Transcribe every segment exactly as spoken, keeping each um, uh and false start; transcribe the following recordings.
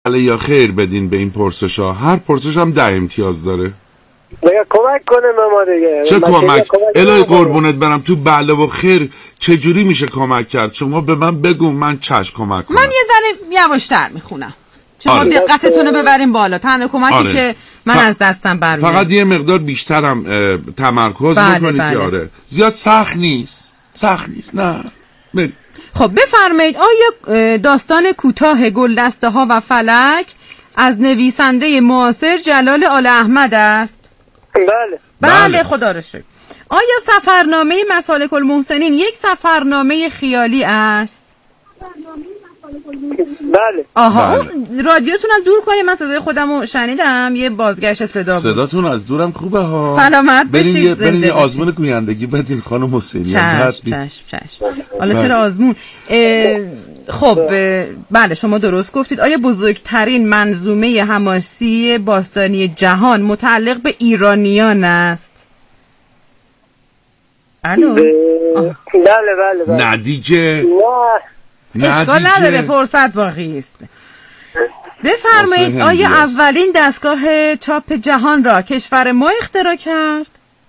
یا خیر بدین به این پرسش ها. هر پرسش هم ده امتیاز داره. دیگه کمک کنه به ما دیگه. چه کمک؟ الهی قربونت برم، تو بله و خیر چجوری میشه کمک کرد؟ شما به من بگو، من چشم کمک کنم. من یه ذره یواشتر میخونم. شما آره. دقتتون رو ببریم بالا. تنها کمکی آره. که من ف... از دستم برمیاد. فقط یه مقدار بیشترم تمرکز بله بکنید بله. که آره. زیاد سخت نیست. سخت نیست. نه. بل... خب بفرمایید، آیا داستان کوتاه گلدسته ها و فلک از نویسنده معاصر جلال آل احمد است؟ بله. بله, بله. خدا رو شکر. آیا سفرنامه مسالک المحسنین یک سفرنامه خیالی است؟ بله. آها بله. اون رادیوتون هم دور کنید، من صدای خودم رو شنیدم، یه بازگشت صدا بود. صداتون از دورم خوبه ها. سلامت بشید. برین یه, برین یه آزمون گویندگی بدین خانم حسینی. چشم چشم چشم. حالا چرا آزمون؟ خب بله شما درست گفتید. آیا بزرگترین منظومه حماسی باستانی جهان متعلق به ایرانیان است؟ الو؟ بله بله بله. نه دیگه. نه. اشکال نداره، فرصت باقی است. بفرمایید، آیا اولین دستگاه چاپ جهان را کشور ما اختراع کرد؟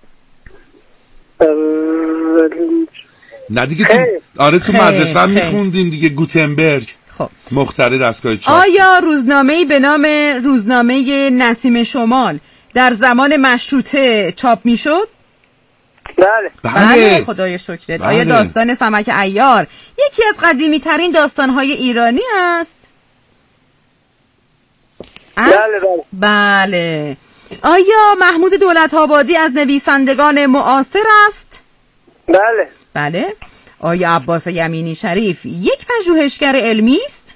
نه دیگه تو آره تو مدرسه هم میخوندیم دیگه. گوتنبرگ خب مخترع دستگاه چاپ. آیا روزنامه‌ای به نام روزنامه نسیم شمال در زمان مشروطه چاپ میشد؟ بله. بله خدای شکرت. بله. آیا داستان سمک عیار یکی از قدیمی ترین داستان‌های ایرانی است؟ بله بله. بله. آیا محمود دولت‌آبادی از نویسندگان معاصر است؟ بله. بله. آیا عباس یمینی شریف یک پژوهشگر علمی است؟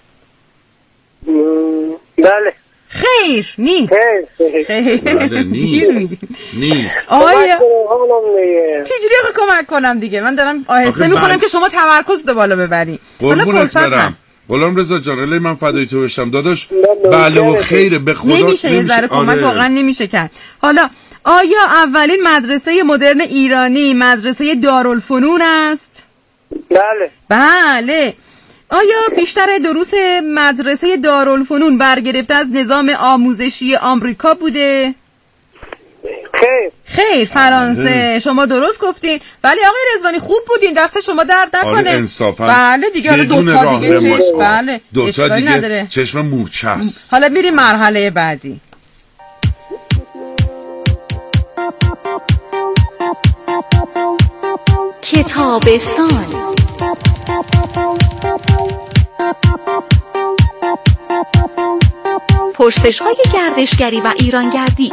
بله. خیر نیست. خیر خیر. بله نیست. نیست. آیا چجوری کمک کنم دیگه؟ من دارم آهسته میخونم من... که شما تمرکز رو بالا ببری. حالا فرصت هست. غلام رضا جان الهی من فدای تو بشم داداش. بله و خیره به خدا. نمیشه یه ذره کمک واقعا نمیشه کرد. حالا آیا اولین مدرسه مدرن ایرانی مدرسه دارالفنون است؟ بله. بله. آیا بیشتر دروس مدرسه دارالفنون برگرفته از نظام آموزشی آمریکا بوده؟ خیر. خیر فرانسه. شما درست گفتین. ولی آقای رضوانی خوب بودین، دست شما درد نکنه. آره انصافا. بله دیگه. حالا دو تا دیگه چشم. بله دو تا دیگه نداره. چشم مورچه است. حالا میریم مرحله بعدی. کتابستان. پرسش‌های گردشگری و ایرانگردی.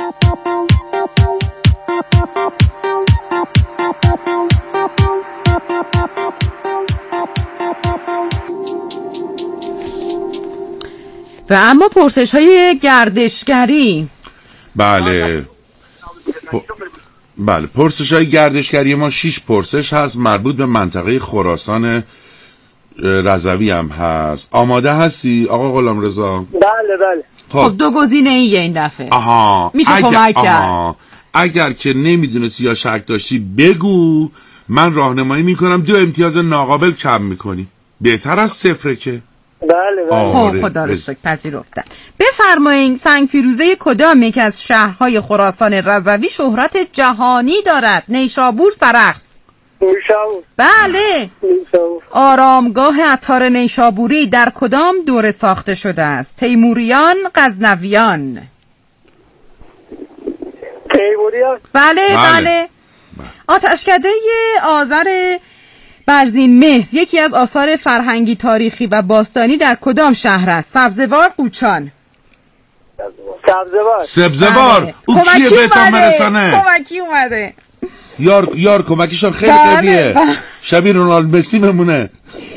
و اما پرسش‌های گردشگری. بله پ... بله پرسش‌های گردشگری ما شش پرسش هست مربوط به منطقه خراسان رضوی هم هست. آماده هستی آقا غلامرضا؟ بله بله. خب, خب دو گزینه ایه این دفعه. آها میشه اگر... کمک کرد. آها. اگر که نمیدونستی یا شک داشتی بگو، من راهنمایی میکنم، دو امتیاز ناقابل کم میکنی. بهتر از صفره که. بله بله. خب خدا رو شکر پذیرفتن. بفرمایید سنگ فیروزه کدام یک از شهرهای خراسان رضوی شهرت جهانی دارد؟ نیشابور، سرخس؟ نیشابور. بله. نیشابور. آرامگاه عطار نیشابوری در کدام دوره ساخته شده است؟ تیموریان، غزنویان؟ تیموریان. بله بله, بله. آتشکده آذر برزین مهر یکی از آثار فرهنگی تاریخی و باستانی در کدام شهر است؟ سبزوار، قوچان؟ سبزوار. سبزوار. او کیه بهتون مرسانه؟ کمکی اومده. یار یار کمکیشان خیلی قویه. شبیه رونالد مسی بمونه.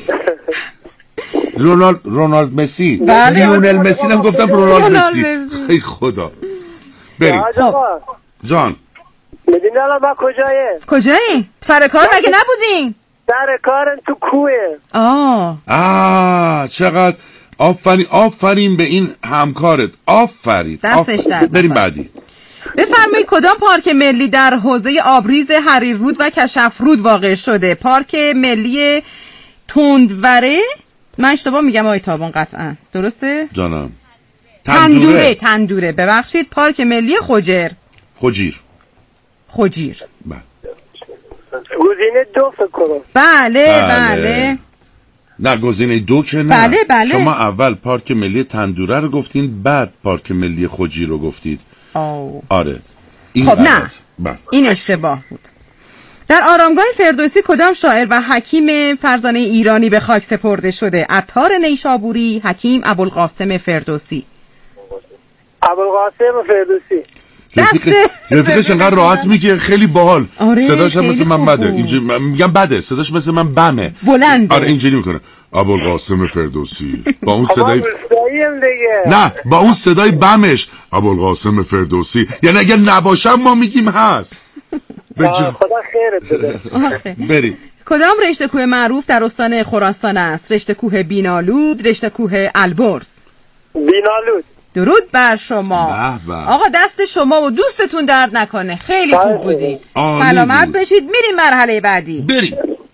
رونالد رونالد مسی. لیونل مسی هم گفتم رونالد مسی. ای خدا. بریم. جان. میدونی الان ما کجایه؟ کجایی؟ سر کار مگه نبودین؟ سر کارم تو کوه. آه. آه چقدر آفرین آفرین به این همکارت. آفرین. دستش درد. بریم بعدی. بفرمایید کدام پارک ملی در حوزه آبریز حریررود و کشفرود واقع شده؟ پارک ملی تندوره؟ من اشتباه میگم آقای تابان قطعا درسته؟ جانم. تندوره تندوره ببخشید. پارک ملی خوجر. خوجیر. خوجیر. بله. گزینه دو فکر کنم. بله بله, بله. نه گزینه دو که نه. بله بله. شما اول پارک ملی تندوره رو گفتین، بعد پارک ملی خوجیر رو گفتید. آو. آره. این خب نه بله. این اشتباه بود. در آرامگاه فردوسی کدام شاعر و حکیم فرزانه ایرانی به خاک سپرده شده؟ عطار نیشابوری، حکیم ابوالقاسم فردوسی. ابوالقاسم فردوسی. دسته رفیقش انقدر راحت میگه خیلی باحال. آره صداش هم مثل من بده. بود. اینجوری میگم بده، صداش مثل من بمه. بلنده. آره اینجوری میکنه. ابوالقاسم فردوسی با اون صدای دیگه. نه با اون صدای بمش ابوالقاسم فردوسی. یعنی اگه نباشم ما میگیم هست. خدا خیرت بده. برید. کدام رشته کوه معروف در استان خراسان است؟ رشته کوه بینالود، رشته کوه البرز. بینالود. درود بر شما. بح بح. آقا دست شما و دوستتون درد نکنه، خیلی خوب بودی. سلامت بود. بشید. میریم مرحله بعدی. بریم.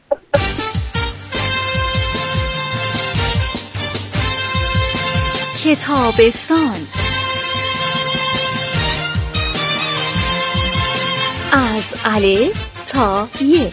کتابستان از الف تا ی.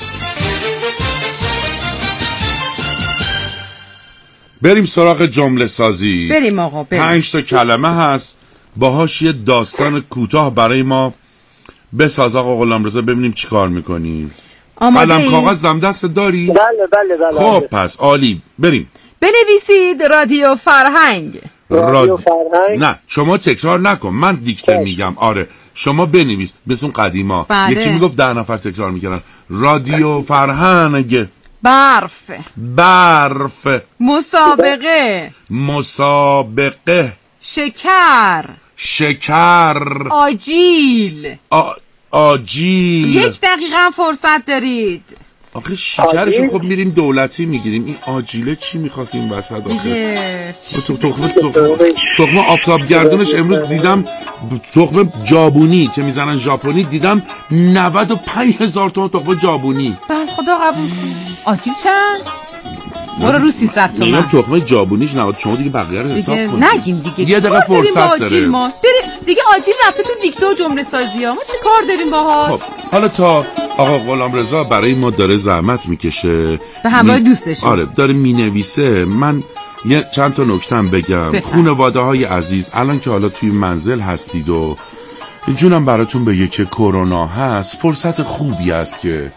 بریم سراغ جمله سازی. بریم آقا بریم. پنج تا کلمه هست، باهاش یه داستان کوتاه برای ما بساز. آقا غلامرضا ببینیم چی کار میکنی. قلم کاغذ دم دست داری؟ بله بله بله. خب پس عالی. بریم. بنویسید رادیو فرهنگ. رادیو فرهنگ. نه شما تکرار نکن، من دیکته میگم. آره شما بنویس مثل اون قدیما. بله. یکی میگفت ده نفر تکرار میکردن. رادیو فرهنگ. برف. برف. مسابقه. مسابقه. شکر. شکر. آجیل. آ... آجیل. یک دقیقه هم فرصت دارید. آخه شکرشو خب میریم دولتی میگیریم، این آجیله چی میخواستیم وسط آخه؟ تخمه تخمه تخمه آفتاب گردونش امروز دیدم، تخمه جابونی که میزنن ژاپنی دیدم نود و پنج هزار تومان تخمه جابونی. بله خدا قبول. آجیل چند؟ برو رو سیصد تومان. میگم تخمه جابونیش نود. شما دیگه بقیه رو حساب کنید. نگیم دیگه. یه دقیقه فرصت داره. ما بریم دیگه. آجیل رفته تو دیکته و جمله سازی ها. ما چه کار داریم باهاش؟ خب حالا تا آقا غلامرضا برای ما داره زحمت میکشه به همراه می... دوستش. آره داره مینویسه. من یه چند تا نکته‌ام بگم. خانواده های عزیز، الان که حالا توی منزل هستید و جونم براتون بگه که کرونا هست، فرصت خوبی است که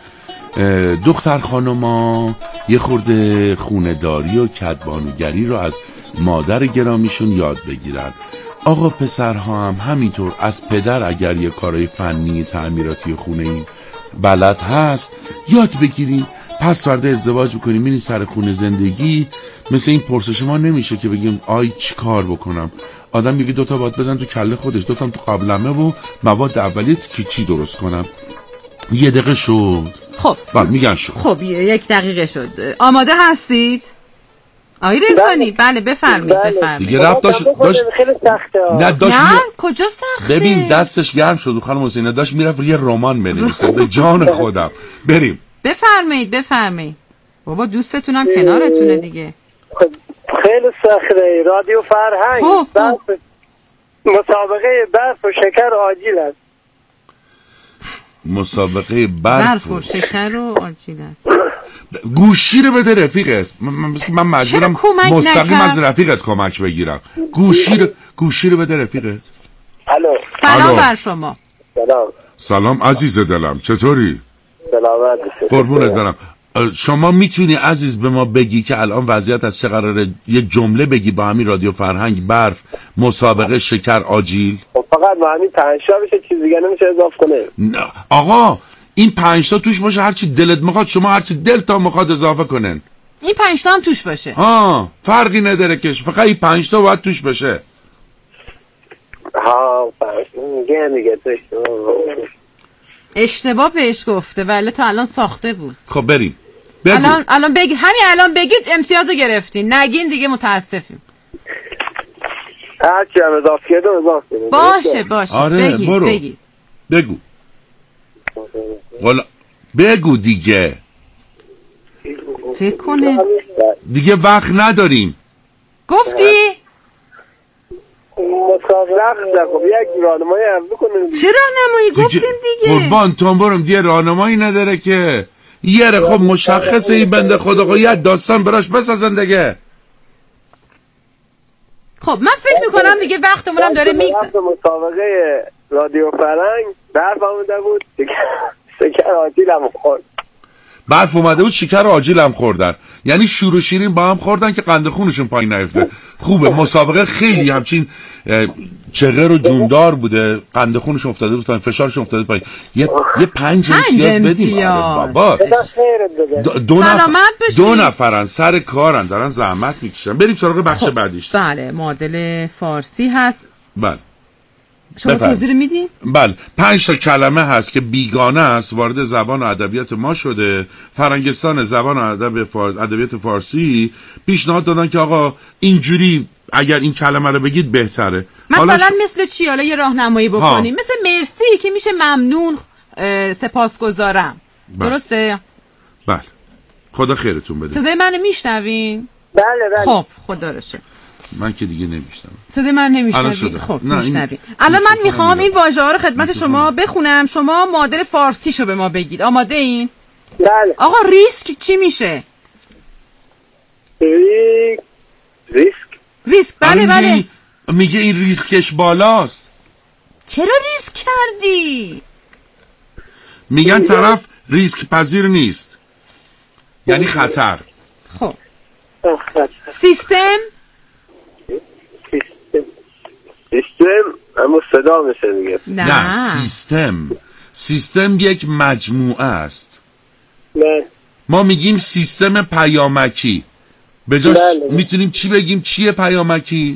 دختر خانوما یه خورده خونداری و کدبانوگری رو از مادر گرامیشون یاد بگیرن. آقا پسرها هم همینطور از پدر اگر یه کارای فنی تعمیراتی خونه این بلد هست یاد بگیرین. پس فردا ازدواج بکنیم میرین سر خونه زندگی. مثل این پرسش ما نمیشه که بگیم آی چی کار بکنم. آدم میگه دوتا باد بزن تو کله خودش، دوتا تو قابلمه و مواد اولیه که چی درست کنم. یه دقیقه شد. خب بله میگن شد. خب یک دقیقه شد. آماده هستید؟ آقای رضوانی بله بفرمایید بفرمایید. دیگه رفت داشت داشت خیلی سخته. نه داشت نه می... کجا سخته؟ ببین دستش گرم شد خانم حسینه، داشت میرفت یه رمان بنویسه. به جان خودم. بریم. بفرمایید بفرمایید. بابا دوستتونم کنارتونه دیگه. خیلی سخته. رادیو فرهنگ. خوب خوب. مسابقه برف و شکر آجیل است. مسابقه برف, برف و شکر و آجیل است. گوشی رو بده رفیقت. من من مجبورم مستقیم از رفیقت کمک بگیرم. گوشی رو گوشی رو بده رفیقت. الو. سلام بر شما. سلام. سلام عزیز دلم، چطوری؟ سلامت. قربونت برم. شما میتونی عزیز به ما بگی که الان وضعیت از چه قراره؟ یه جمله بگی با همین رادیو فرهنگ، برف، مسابقه شکر، آجیل. خب فقط با همین پنج تا بشه، چیز دیگه نمیشه اضافه کنه. نه آقا این پنج تا توش باشه، هرچی دلت میخواد شما هرچی دلتا میخواد اضافه کنن. این پنج تا هم توش باشه. ها فرقی نداره که فقط این پنج تا باید توش باشه. ها پنج میگه میگه توش اشتباه پیش گفته ولی تا الان ساخته بود. خب بریم. بگو. الان الان بگید، همین الان بگید امتیاز گرفتین. نگین دیگه متاسفیم. هرچی هم اضافه کرده اضافه کنید. باشه باشه. آره بگید برو. بگید. بگو. والا بگو دیگه. فکر کنه. دیگه وقت نداریم. گفتی؟ مسابقه خب یک راهنمایی هم بکنید. چه راهنمایی گفتیم دیگه؟ قربان تو برم دیگه راهنمایی نداره که. یه خب مشخصه این بنده خدا خب یه داستان براش بسازن دیگه. خب من فکر میکنم دیگه وقتمونم داره میگذره. مسابقه رادیو فرنگ برف آمده بود شکر آجیلم خورد. برف اومده بود شکر آجیلم خوردن، یعنی شور و شیرین با هم خوردن که قند خونشون پایین نیفته. خوبه مسابقه خیلی همچین چغر و جوندار بوده، قند خونش افتاده بود پایین، فشارش افتاده پایین. یه یه پنج امتیاز بدیم بابا. دو نفر دو نفرن سر کارن دارن زحمت میکشن. بریم سراغ بخش بعدیش. بله مدل فارسی هست. بله شما توضیح میدین؟ بله پنج تا کلمه هست که بیگانه است، وارد زبان و ادبیات ما شده. فرنگستان زبان و ادب فارس ادبیات فارسی پیشنهاد دادن که آقا اینجوری اگر این کلمه رو بگید بهتره. مثلا ش... مثل چی؟ حالا یه راهنمایی بکنیم. مثل مرسی که میشه ممنون، سپاسگزارم. بله. درسته؟ بله خدا خیرتون بده. صدای منو میشنوین؟ بله بله. خب خدا رو شکر. من که دیگه نمیشنم. صدای من نمیشنوی؟ خب میشنوی. الان من میخوام این واژه ها رو خدمت شما بخونم، شما معادل فارسیشو به ما بگید. آماده این؟ بله. آقا ریسک چی میشه؟ ریسک ریسک ریسک بله بله. میگه این ریسکش بالاست. چرا ریسک کردی؟ میگن طرف ریسک پذیر نیست، یعنی خطر. خب سیستم سیستم اما صدا میشه دیگه. نه. نه سیستم سیستم یک مجموعه است. نه ما میگیم سیستم پیامکی، به جاش میتونیم چی بگیم؟ چیه پیامکی؟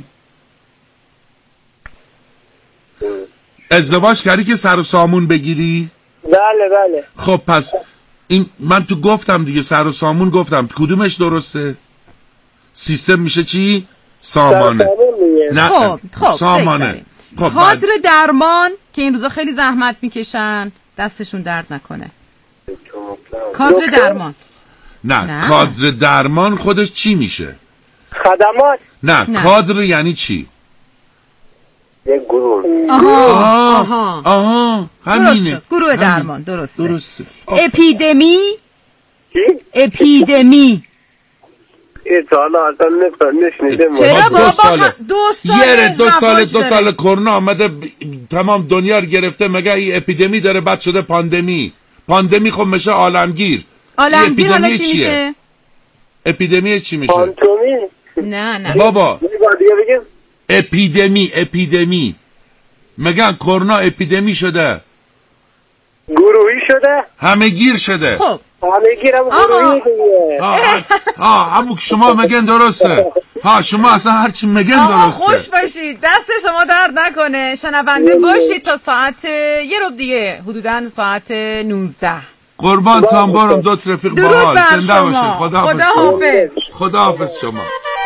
ازدواج کردی که سر و سامون بگیری؟ بله بله. خب پس این من تو گفتم دیگه، سر و سامون گفتم، کدومش درسته؟ سیستم میشه چی؟ سامانه. نه خب خب سامانه. خب کادر درمان که این روزا خیلی زحمت میکشن، دستشون درد نکنه. کادر درمان. نه, نه کادر درمان خودش چی میشه؟ خدمات. نه, نه. کادر یعنی چی؟ یک گروه. آها آها آها همینه. گروه درمان. درسته. درسته. اپیدمی. چی؟ اپیدمی. این حالا اصلا نشنیدم. چرا بابا؟ دو ساله دو ساله دو ساله دو ساله کرونا آمده ب... تمام دنیا رو گرفته، مگه این اپیدمی داره بعد شده پاندمی. پاندمی خب میشه عالمگیر. عالمگیر حالا چی میشه؟ اپیدمی چی میشه؟ پاندمی. نه نه بابا دیگه بگیم اپیدمی اپیدمی میگن کرونا اپیدمی شده، گروهی شده، همه گیر شده. خب همه گیرم گروهی دیگه. ها همون که شما میگن درسته. ها شما اصلا هرچی میگن درسته. خوش باشید، دست شما درد نکنه. شنونده باشید تا ساعت یه ربع دیگه، حدوداً ساعت نوزده. قربان تان برم دو رفیق باحال زنده باشید. خدا حافظ. خدا حافظ. خدا حافظ شما.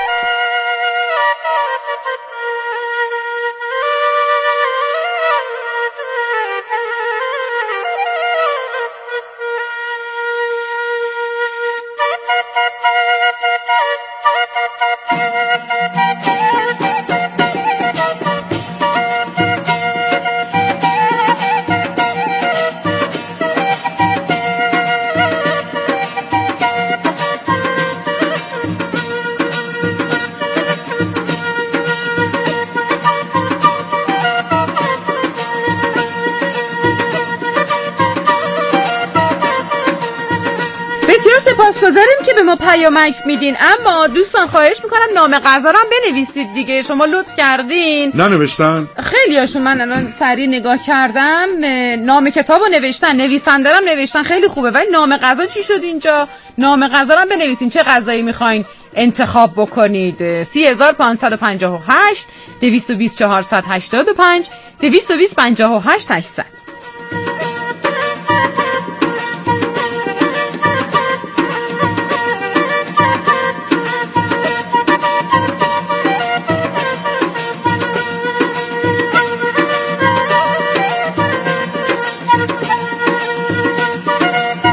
سپاسگزاریم که به ما پیامک میدین، اما دوستان خواهش میکنم نام غذا رو هم بنویسید دیگه. شما لطف کردین. ننوشتن؟ خیلی هاشون من الان سریع نگاه کردم نام کتابو نوشتن، نویسنده هم نوشتن، خیلی خوبه، ولی نام غذا چی شد اینجا؟ نام غذا رو هم بنویسین، چه غذایی میخواین انتخاب بکنید. سی هزار پانصد و پنجاه و هشت دویست و بیست چهارصد و هشتاد و پنج دویست و بیست پنجاه و هشت هشتصد.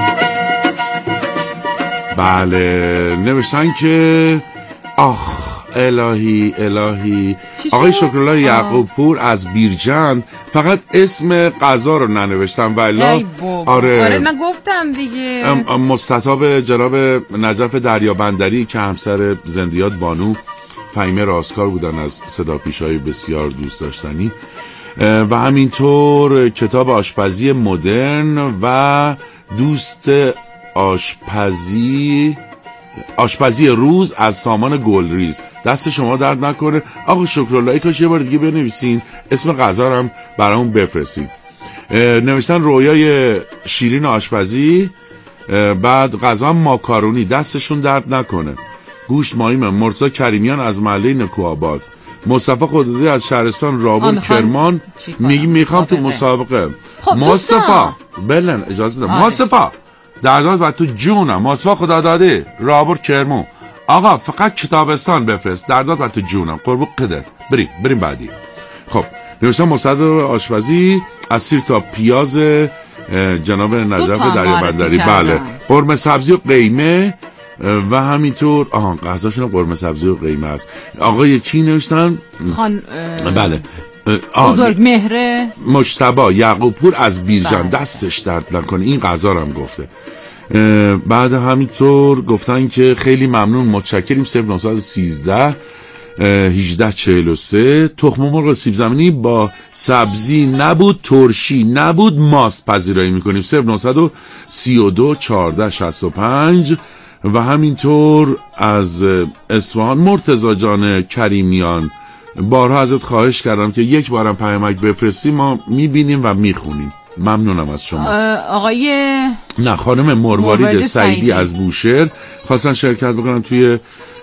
بله نوشتن که آخ الهی الهی آقای شکرالله یعقوب پور از بیرجند فقط اسم غذا رو ننوشتم والا. آره آره من گفتم دیگه. مستطاب جناب نجف دریابندری که همسر زندیات بانو فهیمه رازکار بودن از صدا پیشای بسیار دوست داشتنی، و همینطور کتاب آشپزی مدرن و دوست آشپزی آشپزی روز از سامان گلریز. دست شما درد نکنه آقا شکرالله، کاش یه بار دیگه بنویسین اسم غذا رو هم برامون بفرستین. نوشتن رویای شیرین آشپزی، بعد غذا ماکارونی، دستشون درد نکنه. گوشت ماهیم مرتضی کریمیان از محله نکوآباد، مصطفی خدادی از شهرستان رابط کرمان میگی میخوام تو مسابقه. خب مصطفی بلن اجازه بده. مصطفی درداد و تو جونم مصطفی خدادادی رابط کرمان، آقا فقط کتابستان بفرست درداد و تو جونم قربون قدرت. بریم بریم بعدی. خب نوشتم مصطفی آشپزی از سیر تا پیاز جناب نجف دریابندری، بله، قرمه سبزی و قیمه و همینطور آها غذاشون قرمه سبزی و قیمه است. آقای چی نوشتن؟ خان اه... بله بزرگ مهره مجتبی یعقوب پور از بیرجان، دستش درد نکنه این غذا رو هم گفته. بعد همینطور گفتن که خیلی ممنون متشکریم. صفر نهصد و سیزده هجده چهل و سه تخم مرغ سیب زمینی با سبزی نبود، ترشی نبود، ماست پذیرایی میکنیم. صفر نهصد و سی و دو چهارده شصت و پنج و همینطور از اصفهان مرتضی جان کریمیان، بارها ازت خواهش کردم که یک بارم پیامک بفرستی، ما میبینیم و میخونیم. ممنونم از شما. آقای نه خانم مروارید سعیدی از بوشهر خواستن شرکت بکنن توی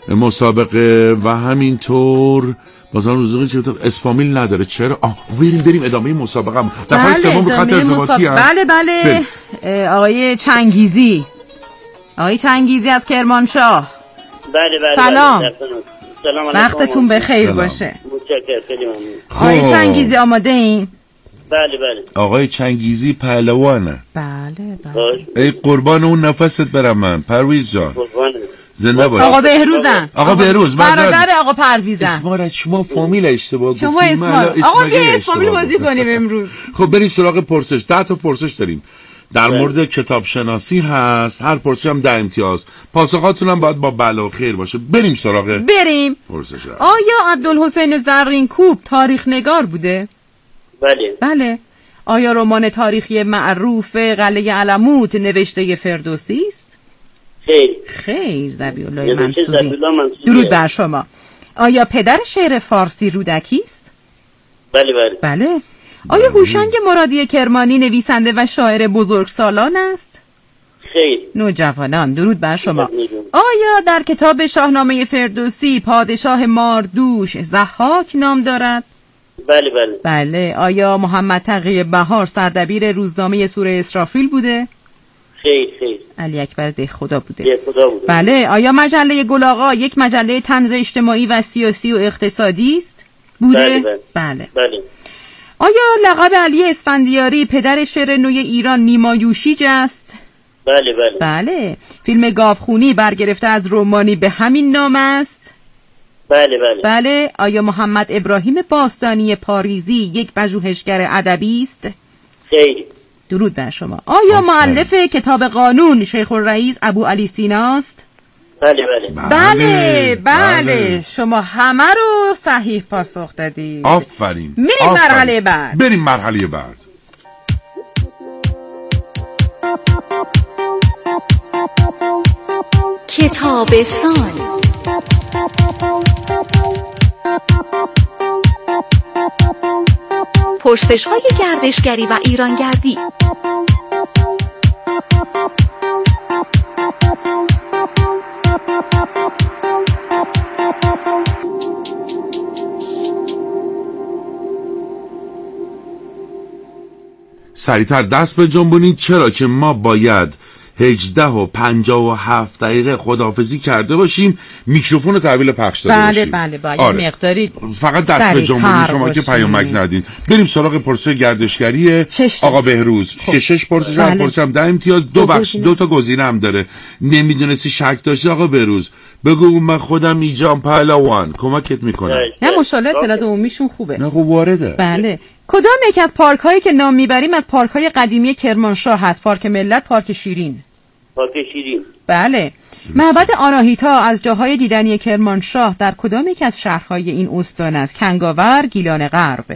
مسابقه و همینطور بازم روزی که اسفامیل نداره. چرا؟ آه بریم بریم ادامه مسابقه هم دفعه سوم به خاطر ارتباطی هم. بله بله بریم. آقای چنگیزی آقای چنگیزی از کرمانشاه. بله بله سلام. بله. سلام علیکم. وقتتون بخیر باشه. متشکرم خیلی ممنون. آقای چنگیزی آماده این؟ بله بله. آقای چنگیزی پهلوانه. بله بله. ای قربان اون نفست برم من. پرویز جان قربانه. زنده باش. آقا بهروزن. آقا بهروز برادر آقا پرویزن. اسمارت شما فامیل اشتباه گفتیم. شما اسمار آقا بیا اسمامیل بازی کنیم امروز. خب بریم سراغ پرسش. ده تا پرسش داریم در مورد کتاب شناسی هست. هر پرسش هم ده امتیاز. پاسخاتون هم باید با بله و خیر باشه. بریم سراغ بریم پرسش. آیا عبدالحسین زرینکوب تاریخ نگار بوده؟ بله. بله. آیا رمان تاریخی معروف قلعه علموت نوشته فردوسی است؟ خیر. خیر. ذبیح‌الله منصوری. درود بر شما. آیا پدر شعر فارسی رودکی است؟ بله بله. بله. آیا هوشنگ مرادی کرمانی نویسنده و شاعر بزرگسالان است؟ خیر. نوجوانان. درود بر شما. آیا در کتاب شاهنامه فردوسی پادشاه ماردوش ضحاک نام دارد؟ بله بله. بله. آیا محمد تقی بهار سردبیر روزنامه سوره اسرافیل بوده؟ خیر خیر. علی اکبر ده خدا بوده. ده خدا بوده. بله. آیا مجله گل آقا یک مجله طنز اجتماعی و سیاسی و اقتصادی است؟ بوده؟ بله بله. بله. بله. آیا لقب علی اسفندیاری پدر شعر نوی ایران نیما یوشیج است؟ بله بله. بله. فیلم گاوخونی برگرفته از رمانی به همین نام است؟ بله بله. بله. آیا محمد ابراهیم باستانی پاریزی یک پژوهشگر ادبی است؟ خیر. درود بر شما. آیا مؤلف کتاب قانون شیخ الرئیس ابو علی سینا است؟ بله بله. بله بله. شما همه رو صحیح پاسخ دادید. آفرین. میریم مرحله بعد. بریم مرحله بعد. کتابستان. پرسش های گردشگری و ایرانگردی. سریعتر دست به جنبونید چرا که ما باید هجده و پنجاه و هفت دقیقه خداحافظی کرده باشیم، میکروفون رو تحویل پخش داده بله باشیم. بله باید آره. مقداری فقط دست به جنبونی شما که پیامک ندین. بریم سراغ پرسش گردشگری آقا بهروز که شش پرسش هم بله. پرسش ده امتیاز، دو, دو بخش دو تا گزینه هم داره. نمیدونستی شک داشتی آقا بهروز بگو من خودم ایجام پهلوان کمکت میکنم. نه ماشاءالله اطلاعات عمومیشون خوبه. نه خب وارده. بله. کدام یک از پارک هایی که نام میبریم از پارک های قدیمی کرمانشاه هست؟ پارک ملت، پارک شیرین. پارک شیرین. بله. معبد آناهیتا از جاهای دیدنی کرمانشاه در کدام یک از شهرهای این استان است؟ کنگاور، گیلان غرب.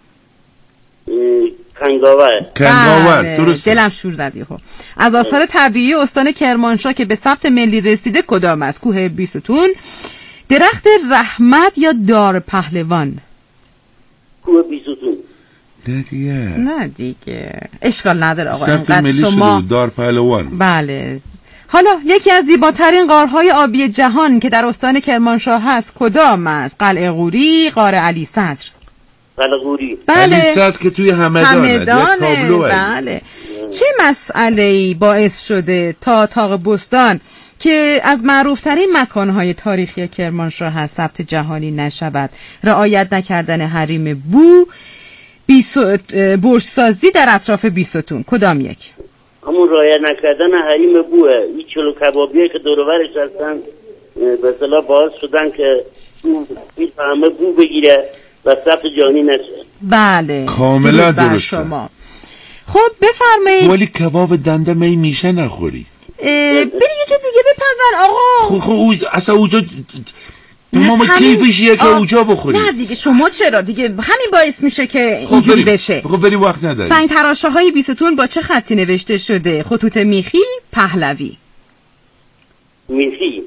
کنگاور. کنگاور بله. درسته. دلم شور زدی. خب از آثار طبیعی استان کرمانشاه که به ثبت ملی رسیده کدام است؟ کوه بیستون، درخت رحمت یا دار پهلوان؟ کوه بیستون. نه دیگه نه دیگه اشکال نداره آقا، ثبت اینقدر ملی شما شده دار پهلوان. بله. حالا یکی از زیباترین غارهای آبی جهان که در استان کرمانشاه هست کدام است؟ قلعه غوری، غار علی صدر. قلعه غوری. بله. علی صدر که توی همدانه. همدانه. بله. چه مسئله‌ای باعث شده تا طاق بستان که از معروفترین مکانهای تاریخی کرمانشاه هست ثبت جهانی نشود؟ رعایت نکردن حریم بو، بیسو... برج‌سازی در اطراف بیستون. کدام یک؟ همون رعایت نکردن حریم بوه. این چلو کبابیه که دور و برش هستن به اصطلاح باعث شدن که این همه بو بگیره و ثبت جهانی نشه. بله کاملا درسته. شما خب بفرمایید. ولی کباب دنده می میشه نخوری. بری یه جا دیگه بپزن آقا. خب خب او اصلا اوجا تمام کیفشیه که اوجا بخوری. نه دیگه شما چرا دیگه همین باعث میشه که اینجوری خب بشه. خب بریم وقت نداریم. سنگ تراشه های بیستون با چه خطی نوشته شده؟ خطوط میخی، پهلوی. میخی.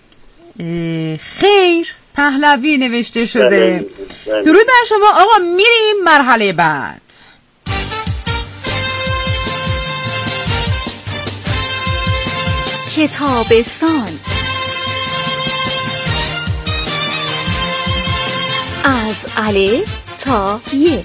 خیر پهلوی نوشته شده. بله. بله. درود بر شما آقا. میریم مرحله بعد. کتابستان از الف تا ی.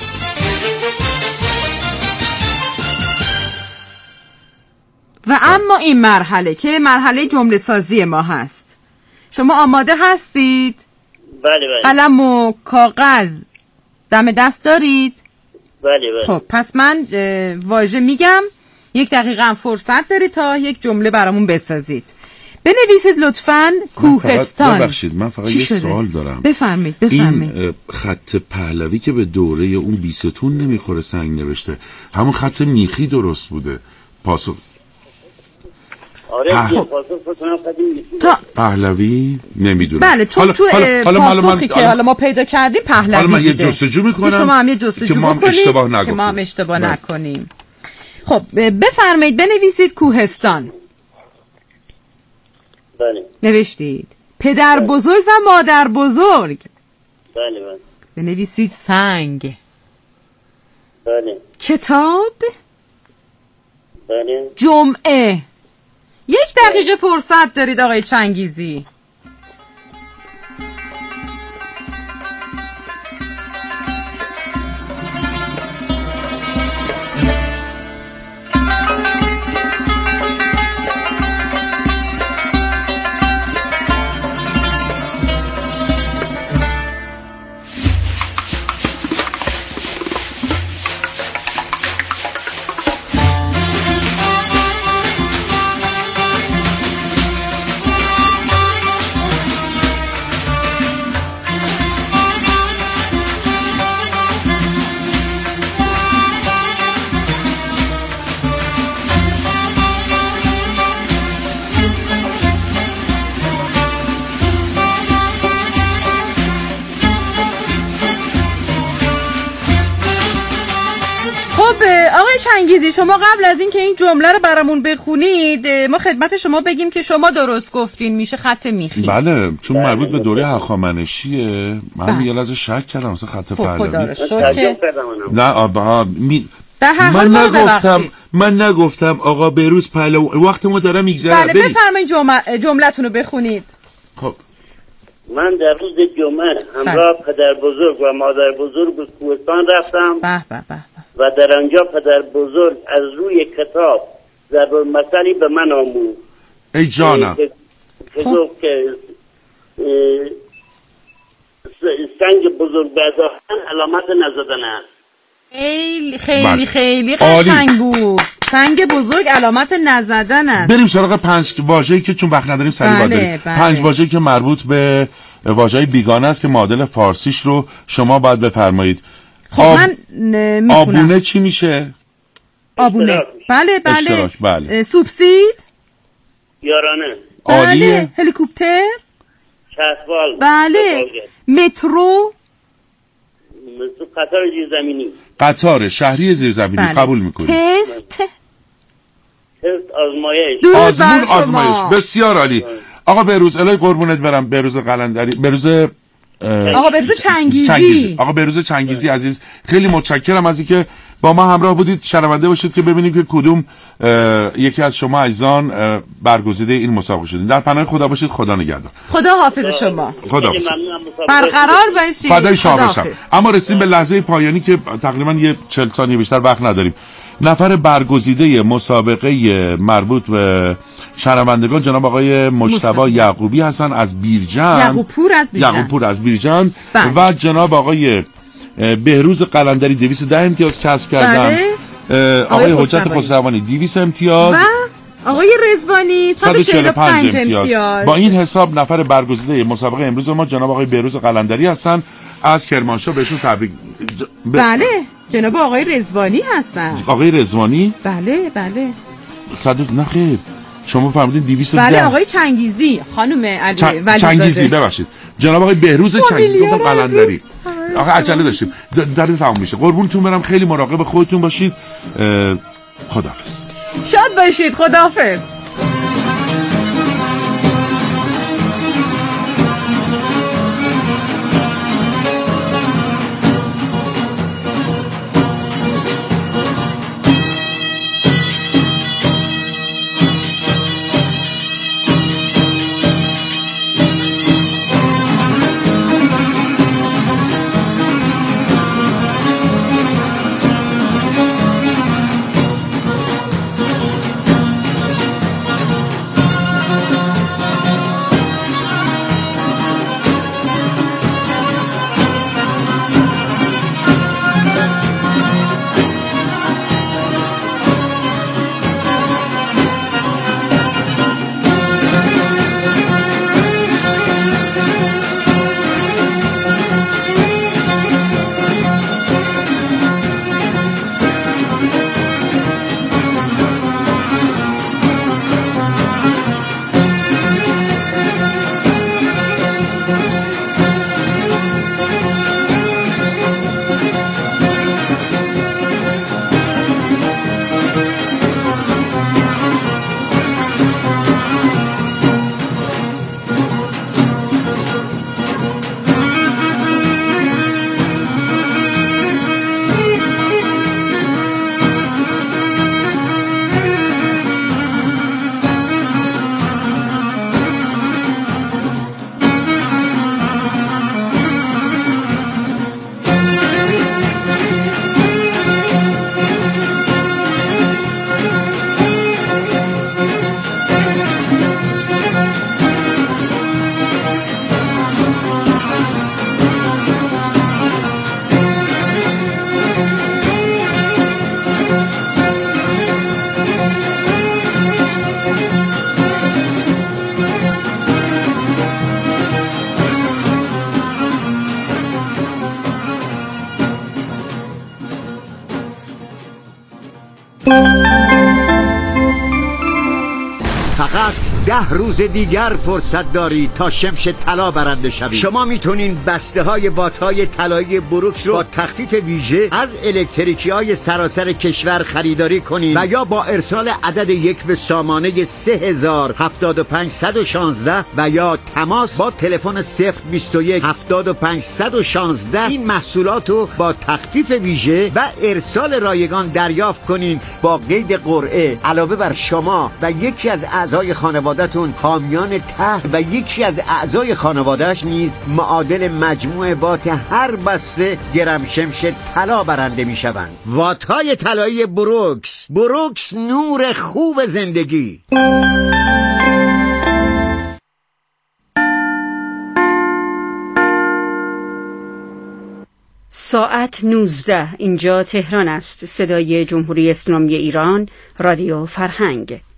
و اما این مرحله که مرحله جمله سازی ما هست، شما آماده هستید؟ بله بله. قلم و کاغذ دم دست دارید؟ بله بله. خب پس من واژه میگم، یک دقیقه هم فرصت دارید تا یک جمله برامون بسازید. بنویسید لطفاً کوهستان. ببخشید من فقط یه سوال دارم. بفرمایید بفرمایید. این خط پهلوی که به دوره اون بیستون نمیخوره سنگ نوشته، همون خط میخی درست بوده؟ پاسخ آره په... خب. پاسخ تا... پهلوی نمیدونم. بله چون حالا... تو حالا... حالا پاسخی که حالا ما پیدا کردیم پهلوی حالا من یه بوده. جستجو میکنم شما هم یه جستجو که ما هم اشتباه نکنیم. که ما هم اشتباه نکنیم. خب بفرمایید بنویسید کوهستان. بله. نوشتید. پدر بزرگ و مادر بزرگ. بله بله. بنویسید سنگ. بله. کتاب. بله. جمعه. یک دقیقه فرصت دارید آقای چنگیزی. آقای چنگیزی شما قبل از این که این جمله رو برامون بخونید ما خدمت شما بگیم که شما درست گفتین میشه خط میخی. بله چون بله. مربوط به دوره هخامنشیه. من یه لحظه شک کردم مثلا خط پهلوی. نه آبا می... من نگفتم من نگفتم آقا بهروز پهلوی. وقت ما داره میگذره. بله بفرمایید جمله جملتون رو بخونید. خب من در روز جمعه همراه پدر بزرگ و مادر بزرگ به کوهستان رفتم. به به به. و در آنجا پدر بزرگ از روی کتاب ضرب المثلی به من آموز. ای جانم. که گفت که سنگ بزرگ برداشتن علامت نزدن است. خیلی خیلی بله. خیلی قشنگ بود. سنگ بزرگ علامت نزدن است. بریم سراغ پنج واژه‌ای که چون وقت نداریم سریع باید بریم. بله. پنج واژه‌ای که مربوط به واژه‌های بیگانه است که معادل فارسیش رو شما باید بفرمایید. خب آب... من میخونم. آبونه چی میشه؟ آبونه. بله بله. اشتراک. بله. سوبسید. یارانه. عالیه. بله. هلیکوپتر. چسبال. بله. مترو. قطار زیرزمینی. قطار شهری زیرزمینی. بله. قبول میکنی؟ تست. تست آزمایش. درود آزمون بر شما. آزمایش. بسیار عالی. آقا بهروز الهی قربونت برم. بهروز قلندری، بهروز آقا بهروز چنگیزی. چنگیزی. آقا بهروز چنگیزی عزیز، خیلی متشکرم از اینکه با ما همراه بودید. شنونده باشید که ببینیم که کدوم یکی از شما عزیزان برگزیده این مسابقه شدین. در پناه خدا باشید. خدا نگهدار. خدا حافظ شما. خدا برقرار باشید. فدای شما باشم. اما رسیدیم به لحظه پایانی که تقریبا یه چهل ثانیه بیشتر وقت نداریم. نفر برگزیده مسابقه مربوط به شنوندگان جناب آقای مجتبی یعقوبی هستن از بیرجند. یعقوبپور از بیرجند. یعقوبپور از بیرجند. بله. و جناب آقای بهروز قلندری دویست و ده امتیاز کسب کردن. بله. آقای حجت خسروانی دویست امتیاز. و آقای رضوانی صد و چهل و پنج امتیاز. با این حساب نفر برگزیده مسابقه امروز ما جناب آقای بهروز قلندری هستن از کرمانشاه. بهشون تبریک. ب... بله جناب آقای رضوانی هستن. آقای رضوانی؟ بله بله. صد نه خیر، شما فرمودین دویست و ده. بله آقای چنگیزی، خانم علی چ... ولیزاده. چنگیزی ببخشید. جناب آقای بهروز چنگیزی. گفتم قلندری. آخه عجله داشتیم. داره تموم میشه. قربونتون برم. خیلی مراقب خودتون باشید. خداحافظ. شاد باشید. خداحافظ. فقط ده روز دیگر فرصت دارید تا شمش طلا برنده شوید. شما میتونین بسته های وات های طلایی بروکس رو با تخفیف ویژه از الکتریکی های سراسر کشور خریداری کنین و یا با ارسال عدد یک به سامانه سه هزار هفتاد و پنج صد و شانزده و یا تماس با تلفن صفر بیست و یک هفتاد و پنج صد و شانزده این محصولات رو با تخفیف ویژه و ارسال رایگان دریافت کنین با قید قرعه. علاوه بر شما و یکی از اعضای خانواده خانواده‌تون حامیان طرح و یکی از اعضای خانواده‌اش نیز معادل مجموع وات هر بسته گرم شمش طلا برنده میشوند. وات‌های طلایی بروکس. بروکس، نور خوب زندگی. ساعت نوزده، اینجا تهران است. صدای جمهوری اسلامی ایران، رادیو فرهنگ.